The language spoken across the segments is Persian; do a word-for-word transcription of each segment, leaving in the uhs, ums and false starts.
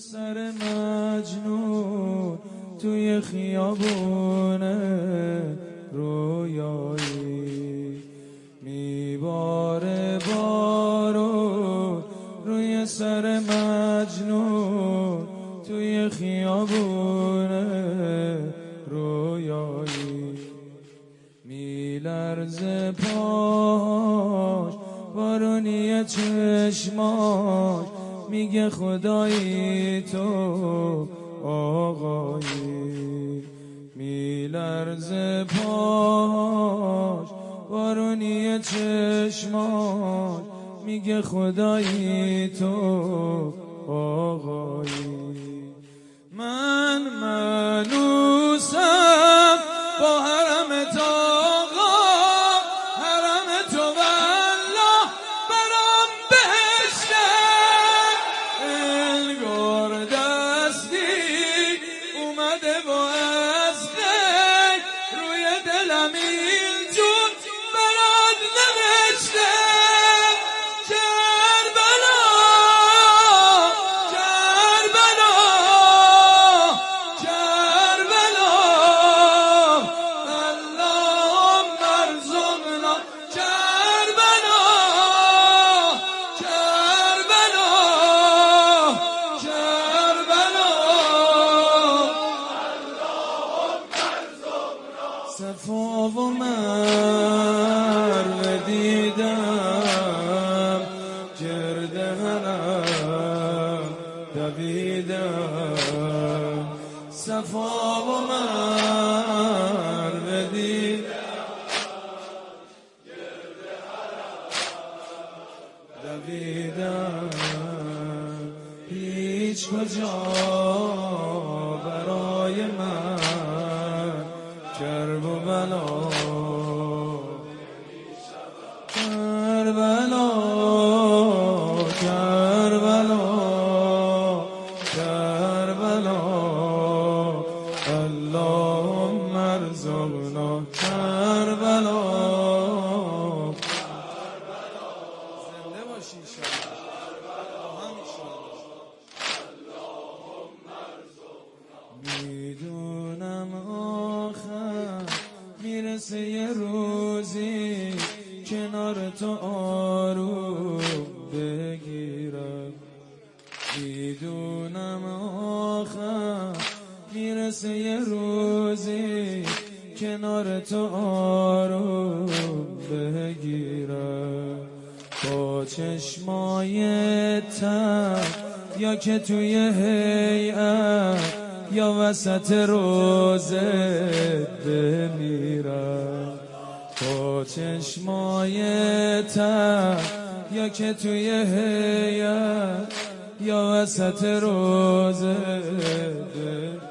سر مجنون توی خیابونه رویایی میباره بارون روی سر مجنون توی خیابونه رویایی میلرزه پاش بارونی چشماش میگه خدایی تو آقایی میلرزه پاش بارونی چشماش میگه خدایی تو آقایی من منوسم با حرم تاقا حرم تو والله برام بهشته انگار دستی اومده با ازدک روی دلم اینجور برات نوشته صفا و مروه دیدم گرد حرم دویدم صفا و مروه دیدم گرد حرم دویدم هیچ کجا برای من کرب و بلا کربلا کربلا کربلا اللهم ارزقنا کربلا زنده باشی میدونم آخر میرسه یه روزی کنار تو آروم بگیرم میدونم آخر میرسه یه روزی کنار تو آروم بگیرم با چشمای تر یا که توی هیئت یا وسط روزه بمیرم با چشمای تر یا که توی هیئت یا وسط روزه بمیرم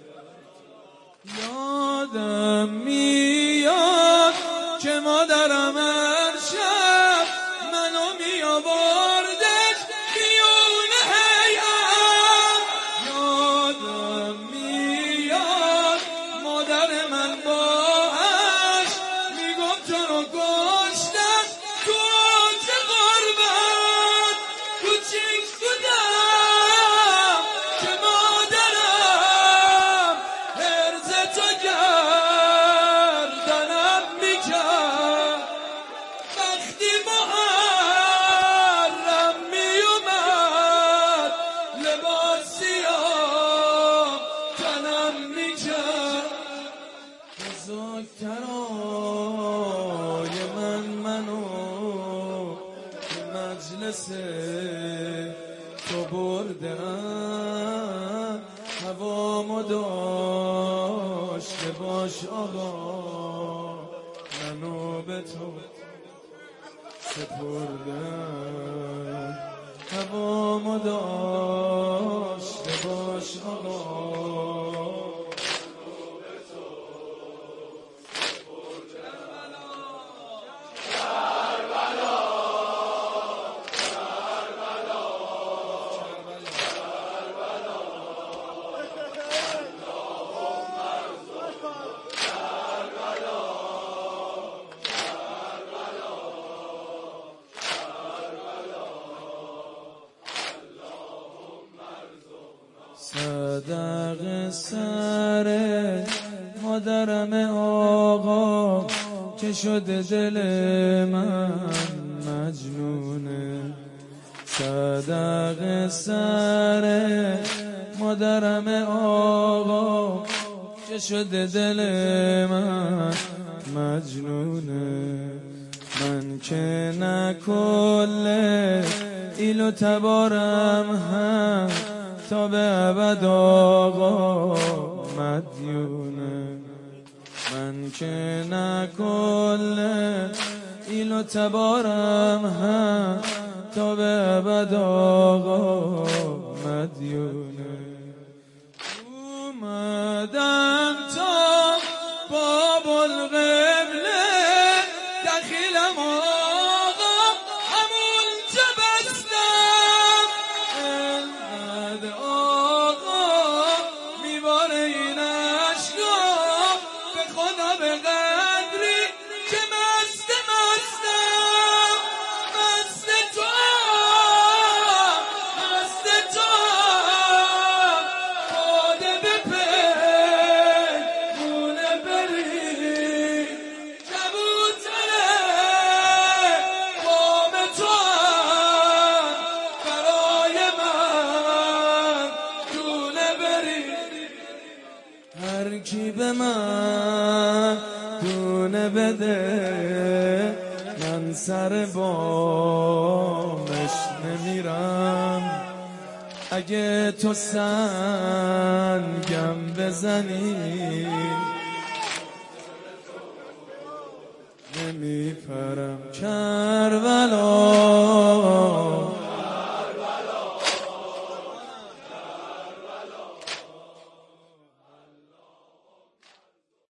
یادم میاد که مادرم هر شب منو میآوردش بیرون هیئت یادم میاد مادر من باش میگفت تو رو کشتن تو آج غربت کوچیک بودم که مادرم هرز تو گردنم میکرد وقتی محرم میومد لباس سیاه تنم میکرد بزرگترای من منو به مجلس تو بردن هوامو داشته باش آقا منو به تو سپردن هوامو داشته باش آقا صدق سر مادرم آقا که شده دل من مجنونه. صدق سر مادرم آقا که شده دل من مجنونه. من که نه کل ایل و تبارم هم تا به ابد آقا مدیونه. من که نه کل ایل و تبارم هم تا به ابد آقا مدیونه. اومدم تا باب القبله دخیلم آقا همون تبستم انقدر آقا میباره این عشقا به خدا به قدری که مست مستم مست تو مست تو خاده به پنونه بری کبوتره قام تو برای من دونه بری. هر کی به من دونه بده من سر بامش نمیرم. اگه تو سنگم بزنی نمیپرم.